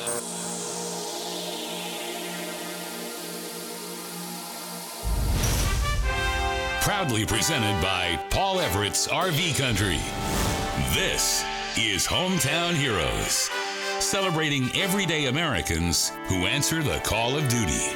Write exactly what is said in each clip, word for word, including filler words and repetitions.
Proudly presented by Paul Everett's R V Country. This is Hometown Heroes, celebrating everyday Americans who answer the call of duty.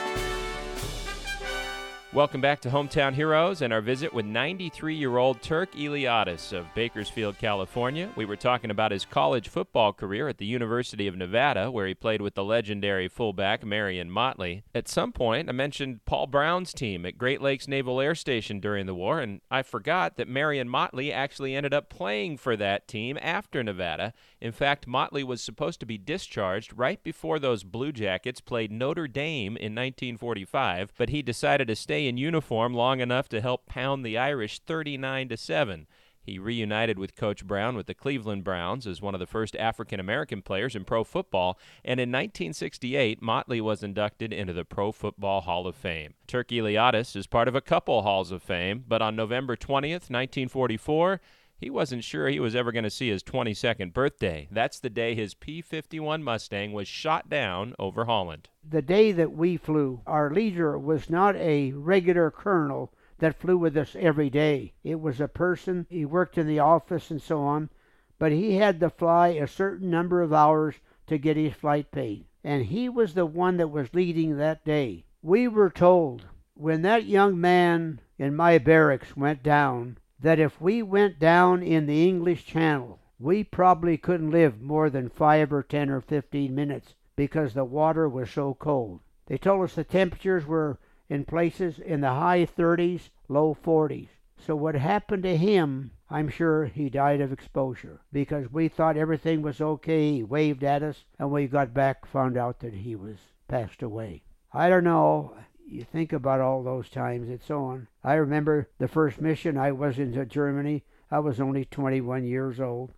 Welcome back to Hometown Heroes and our visit with ninety-three-year-old Turk Iliadis of Bakersfield, California. We were talking about his college football career at the University of Nevada, where he played with the legendary fullback Marion Motley. At some point, I mentioned Paul Brown's team at Great Lakes Naval Air Station during the war, and I forgot that Marion Motley actually ended up playing for that team after Nevada. In fact, Motley was supposed to be discharged right before those Blue Jackets played Notre Dame in nineteen forty-five, but he decided to stay in uniform long enough to help pound the Irish thirty-nine to seven. He reunited with Coach Brown with the Cleveland Browns as one of the first African-American players in pro football, and in nineteen sixty-eight, Motley was inducted into the Pro Football Hall of Fame. Turk Iliadis is part of a couple Halls of Fame, but on November twentieth, nineteen forty-four, he wasn't sure he was ever going to see his twenty-second birthday. That's the day his P fifty-one Mustang was shot down over Holland. The day that we flew, our leader was not a regular colonel that flew with us every day. It was a person, he worked in the office and so on, but he had to fly a certain number of hours to get his flight paid. And he was the one that was leading that day. We were told, when that young man in my barracks went down, that if we went down in the English Channel, we probably couldn't live more than five or ten or fifteen minutes because the water was so cold. They told us the temperatures were in places in the high thirties, low forties. So what happened to him, I'm sure he died of exposure because we thought everything was okay. He waved at us, and we got back, found out that he was passed away. I don't know. You think about all those times and so on. I remember the first mission I was into Germany. I was only twenty-one years old.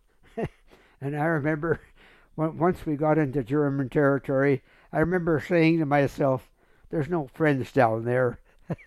And I remember when, once we got into German territory, I remember saying to myself, there's no friends down there.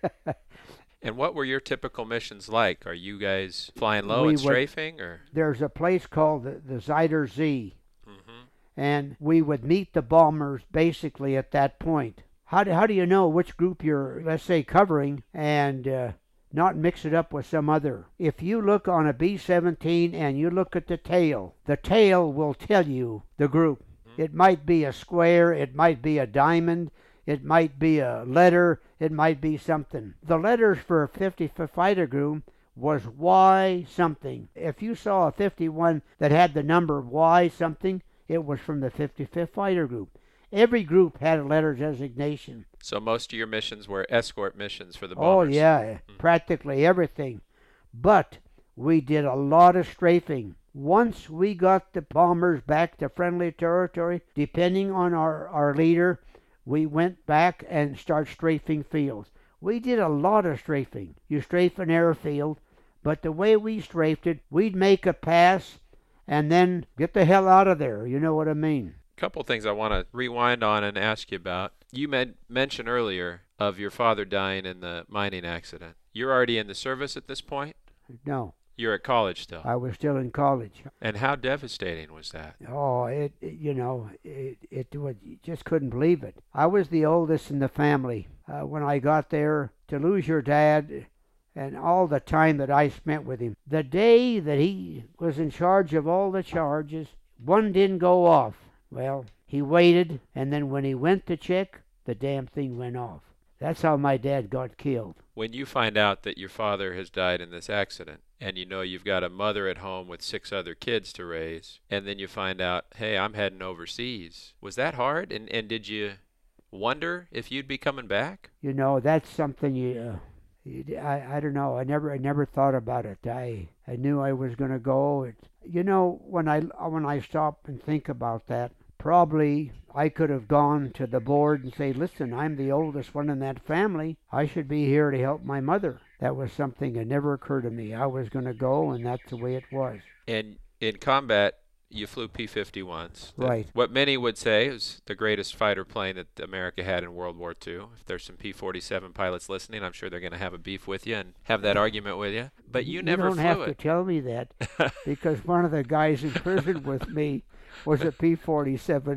And what were your typical missions like? Are you guys flying low we and would, strafing? Or There's a place called the, the Zuider Zee. Mm-hmm. And we would meet the bombers basically at that point. How do, how do you know which group you're, let's say, covering and uh, not mix it up with some other? If you look on a B seventeen and you look at the tail, the tail will tell you the group. It might be a square, it might be a diamond, it might be a letter, it might be something. The letters for a fifty-fifth Fighter Group was Y something. If you saw a fifty-one that had the number Y something, it was from the fifty-fifth Fighter Group. Every group had a letter designation. So most of your missions were escort missions for the Oh, bombers? yeah, Mm-hmm. practically everything. But we did a lot of strafing. Once we got the bombers back to friendly territory, depending on our, our leader, we went back and started strafing fields. We did a lot of strafing. You strafe an airfield, but the way we strafed it, we'd make a pass and then get the hell out of there. You know what I mean? Couple things I want to rewind on and ask you about. You med- mentioned earlier of your father dying in the mining accident. You're already in the service at this point? No. You're at college still? I was still in college. And how devastating was that? Oh, it, it you know, it, it was, you just couldn't believe it. I was the oldest in the family. Uh, when I got there, to lose your dad and all the time that I spent with him. The day that he was in charge of all the charges, one didn't go off. Well, he waited, and then when he went to check, the damn thing went off. That's how my dad got killed. When you find out that your father has died in this accident, and you know you've got a mother at home with six other kids to raise, and then you find out, hey, I'm heading overseas, was that hard? And, and did you wonder if you'd be coming back? You know, that's something you... Uh, you I, I don't know. I never I never thought about it. I, I knew I was going to go. It, you know, when I, when I stop and think about that, probably I could have gone to the board and say, listen, I'm the oldest one in that family. I should be here to help my mother. That was something that never occurred to me. I was going to go, and that's the way it was. And in combat, you flew P fifty-ones. Right. What many would say is the greatest fighter plane that America had in World War Two. If there's some P forty-seven pilots listening, I'm sure they're going to have a beef with you and have that argument with you. But you, you never don't flew have it. to tell me that, because one of the guys in prison with me was a P forty-seven.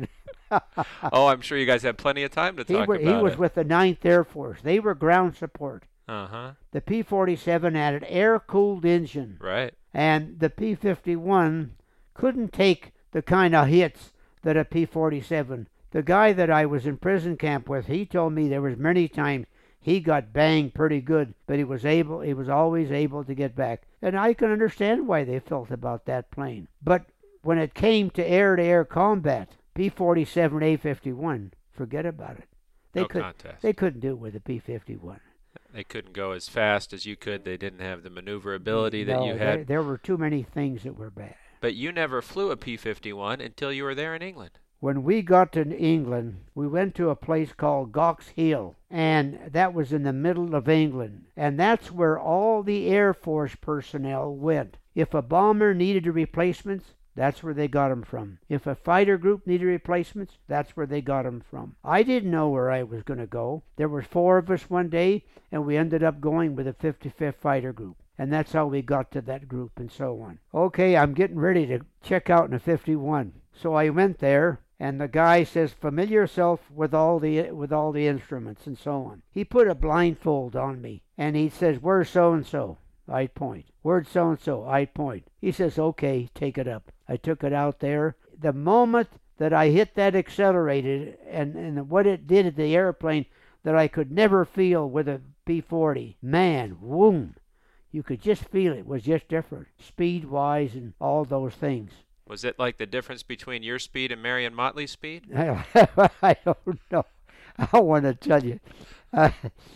Oh, I'm sure you guys had plenty of time to he talk wa- about he was it. with the ninth Air Force. They were ground support. Uh-huh. The P forty-seven had an air-cooled engine, Right. and the P fifty-one couldn't take the kind of hits that a P forty-seven. The guy that I was in prison camp with, he told me there was many times he got banged pretty good, but he was able, he was always able to get back. And I can understand why they felt about that plane. But when it came to air-to-air combat, P forty-seven A fifty-one, forget about it. They No could, contest. They couldn't do it with a P fifty-one. They couldn't go as fast as you could. They didn't have the maneuverability that No, you there, had. there were too many things that were bad. But you never flew a P fifty-one until you were there in England. When we got to England, we went to a place called Gox Hill, and that was in the middle of England. And that's where all the Air Force personnel went. If a bomber needed replacements, that's where they got them from. If a fighter group needed replacements, that's where they got them from. I didn't know where I was going to go. There were four of us one day, and we ended up going with the fifty-fifth Fighter Group. And that's how we got to that group and so on. Okay, I'm getting ready to check out in a fifty-one. So I went there, and the guy says, familiar yourself with all the with all the instruments and so on. He put a blindfold on me, and he says, where's so-and-so? I'd point. Where's so-and-so? I'd point. He says, okay, take it up. I took it out there. The moment that I hit that accelerated, and, and what it did at the airplane that I could never feel with a P forty, man, boom. You could just feel it. It was just different, speed-wise and all those things. Was it like the difference between your speed and Marion Motley's speed? I don't know. I want to tell you. Uh,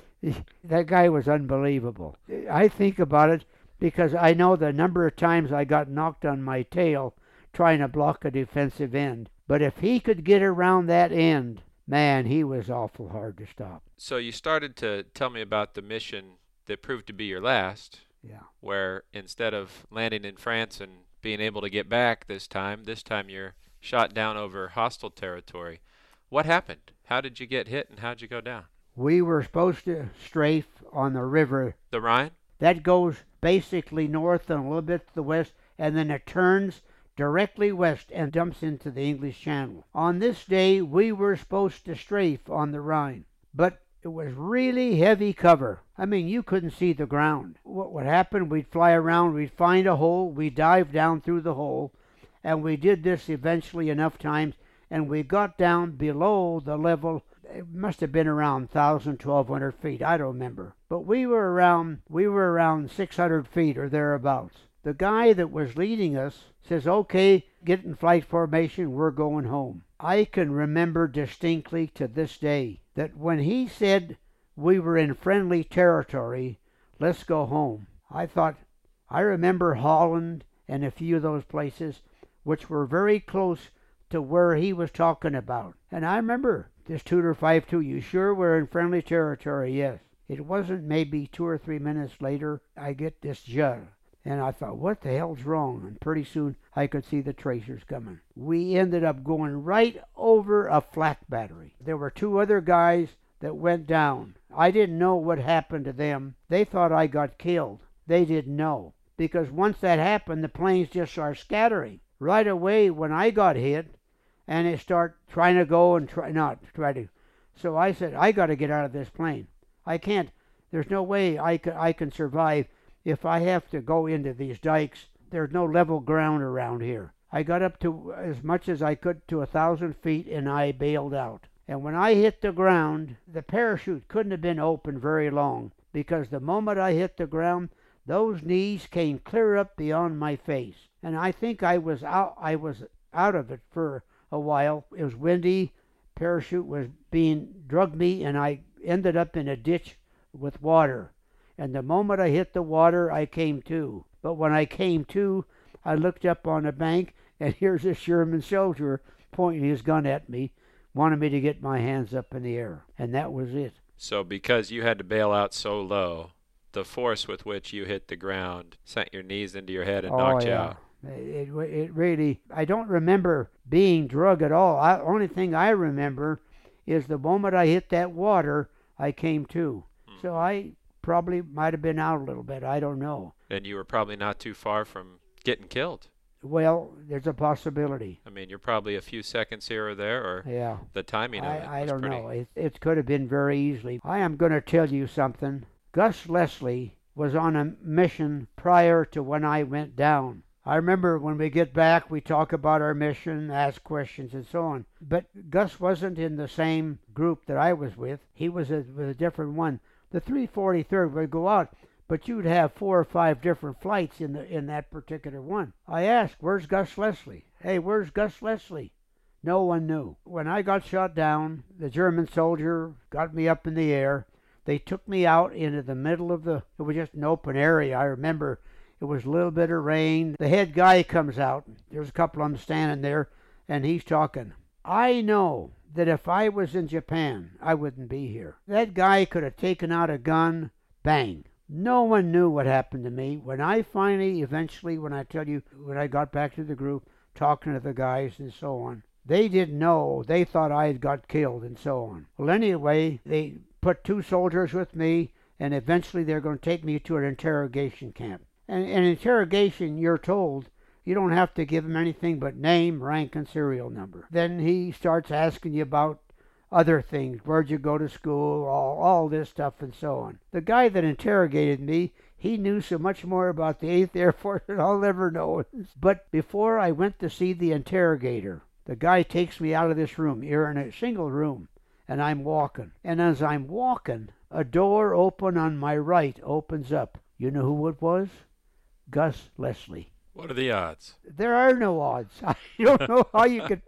that guy was unbelievable. I think about it because I know the number of times I got knocked on my tail trying to block a defensive end. But if he could get around that end, man, he was awful hard to stop. So you started to tell me about the mission that proved to be your last. Yeah. Where instead of landing in France and being able to get back this time, this time you're shot down over hostile territory. What happened? How did you get hit and how'd you go down? We were supposed to strafe on the river. The Rhine? That goes basically north and a little bit to the west, and then it turns directly west and dumps into the English Channel. On this day, we were supposed to strafe on the Rhine, but it was really heavy cover. I mean, you couldn't see the ground. What would happen, we'd fly around, we'd find a hole, we'd dive down through the hole, and we did this eventually enough times, and we got down below the level. It must have been around one thousand, twelve hundred feet, I don't remember. But we were around, we were around six hundred feet or thereabouts. The guy that was leading us says, okay, get in flight formation, we're going home. I can remember distinctly to this day that when he said we were in friendly territory, let's go home, I thought, I remember Holland and a few of those places which were very close to where he was talking about. And I remember this Tudor five two, you sure we're in friendly territory? Yes. It wasn't maybe two or three minutes later, I get this jar. And I thought, what the hell's wrong? And pretty soon I could see the tracers coming. We ended up going right over a flak battery. There were two other guys that went down. I didn't know what happened to them. They thought I got killed. They didn't know. Because once that happened, the planes just started scattering. Right away when I got hit, and they start trying to go and try not try to. So I said, I got to get out of this plane. I can't. There's no way I can, I can survive if I have to go into these dikes. There's no level ground around here. I got up to as much as I could to a thousand feet and I bailed out. And when I hit the ground, the parachute couldn't have been open very long, because the moment I hit the ground, those knees came clear up beyond my face. And I think I was out, I was out of it for a while. It was windy, parachute was being, drugged me, and I ended up in a ditch with water. And the moment I hit the water, I came to. But when I came to, I looked up on a bank, and here's a Sherman soldier pointing his gun at me, wanted me to get my hands up in the air. And that was it. So because you had to bail out so low, the force with which you hit the ground sent your knees into your head and oh, knocked you yeah. out. It, it really, I don't remember being drugged at all. The only thing I remember is the moment I hit that water, I came to. Hmm. So I probably might have been out a little bit. I don't know. And you were probably not too far from getting killed. Well, there's a possibility. I mean, you're probably a few seconds here or there, or Yeah. the timing of it I, I was don't pretty... know. It, it could have been very easily. I am going to tell you something. Gus Leslie was on a mission prior to when I went down. I remember when we get back, we talk about our mission, ask questions, and so on. But Gus wasn't in the same group that I was with. He was a, with a different one. The three forty-third would go out, but you'd have four or five different flights in the in that particular one. I asked, where's Gus Leslie? Hey, where's Gus Leslie? No one knew. When I got shot down, the German soldier got me up in the air. They took me out into the middle of the, it was just an open area. I remember it was a little bit of rain. The head guy comes out. There's a couple of them standing there, and he's talking. I know that if I was in Japan, I wouldn't be here. That guy could have taken out a gun, bang. No one knew what happened to me. When I finally, eventually, when I tell you, when I got back to the group, talking to the guys and so on, they didn't know. They thought I had got killed and so on. Well, anyway, they put two soldiers with me, and eventually they're going to take me to an interrogation camp. And in interrogation, you're told you don't have to give him anything but name, rank, and serial number. Then he starts asking you about other things. Where'd you go to school? All, all this stuff and so on. The guy that interrogated me, he knew so much more about the eighth Air Force than I'll ever know. But before I went to see the interrogator, the guy takes me out of this room. You're in a single room, and I'm walking. And as I'm walking, a door open on my right opens up. You know who it was? Gus Leslie. What are the odds? There are no odds. I don't know how you could...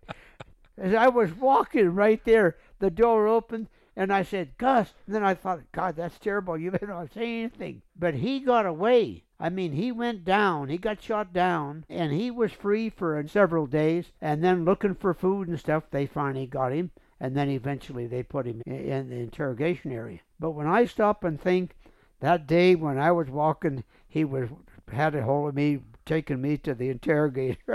As I was walking right there, the door opened, and I said, Gus. And then I thought, God, that's terrible. You better not say anything. But he got away. I mean, he went down. He got shot down, and he was free for several days. And then looking for food and stuff, they finally got him. And then eventually they put him in the interrogation area. But when I stop and think, that day when I was walking, he was had a hold of me, taking me to the interrogator.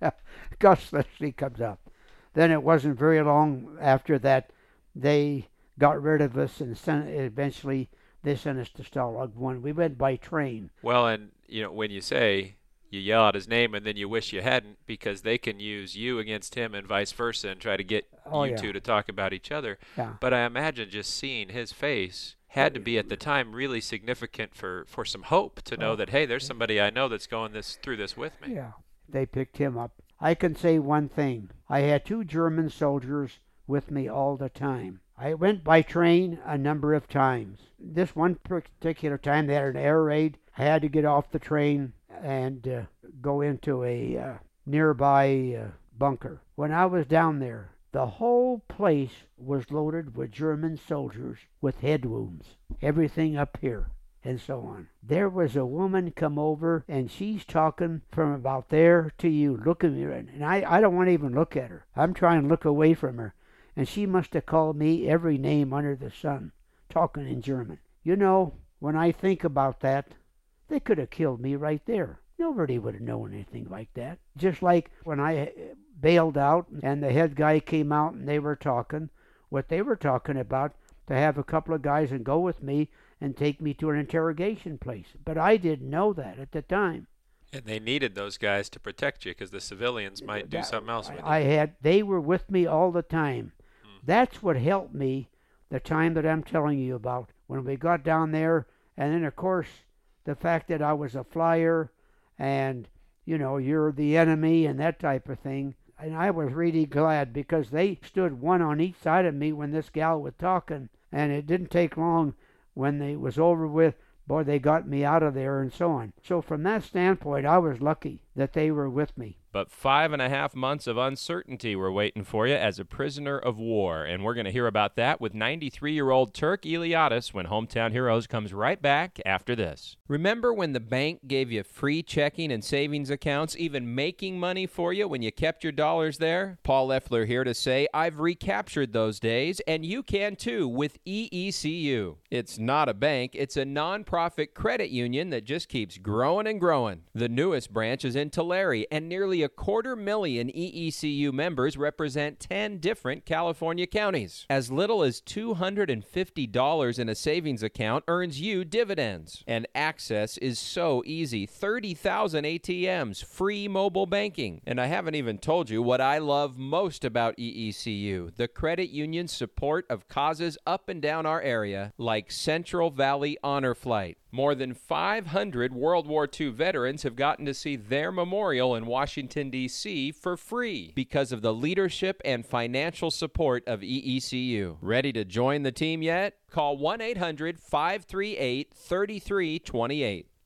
Gus Leslie comes up. Then it wasn't very long after that they got rid of us, and sent, eventually they sent us to Stalag one. We went by train. Well, and you know, when you say you yell out his name and then you wish you hadn't, because they can use you against him and vice versa and try to get Oh, you yeah. two to talk about each other. Yeah. But I imagine just seeing his face had to be at the time really significant for, for some hope to know Oh. that, hey, there's somebody I know that's going this through this with me. Yeah, they picked him up. I can say one thing. I had two German soldiers with me all the time. I went by train a number of times. This one particular time, they had an air raid. I had to get off the train and uh, go into a uh, nearby uh, bunker. When I was down there, the whole place was loaded with German soldiers with head wounds. Everything up here. And so on. There was a woman come over, and she's talking from about there to you, looking at me, and I, I don't want to even look at her. I'm trying to look away from her, and she must have called me every name under the sun, talking in German. You know, when I think about that, they could have killed me right there. Nobody would have known anything like that. Just like when I bailed out, and the head guy came out, and they were talking, what they were talking about, to have a couple of guys and go with me and take me to an interrogation place. But I didn't know that at the time. And they needed those guys to protect you because the civilians might do That- something else with you. I had, they were with me all the time. Hmm. That's what helped me the time that I'm telling you about. When we got down there, and then of course, the fact that I was a flyer, and, you know, you're the enemy and that type of thing. And I was really glad because they stood one on each side of me when this gal was talking, and it didn't take long. When it was over with, boy, they got me out of there and so on. So from that standpoint, I was lucky that they were with me. But five and a half months of uncertainty were waiting for you as a prisoner of war. And we're going to hear about that with ninety-three-year-old Turk Iliadis when Hometown Heroes comes right back after this. Remember when the bank gave you free checking and savings accounts, even making money for you when you kept your dollars there? Paul Leffler here to say I've recaptured those days, and you can too with E E C U. It's not a bank, it's a nonprofit credit union that just keeps growing and growing. The newest branch is in Tulare, and nearly Nearly a quarter million E E C U members represent ten different California counties. As little as two hundred fifty dollars in a savings account earns you dividends. And access is so easy. thirty thousand A T Ms, free mobile banking. And I haven't even told you what I love most about E E C U, the credit union's support of causes up and down our area, like Central Valley Honor Flight. More than five hundred World War Two veterans have gotten to see their memorial in Washington, D C for free because of the leadership and financial support of E E C U. Ready to join the team yet? Call one eight hundred five three eight three three two eight.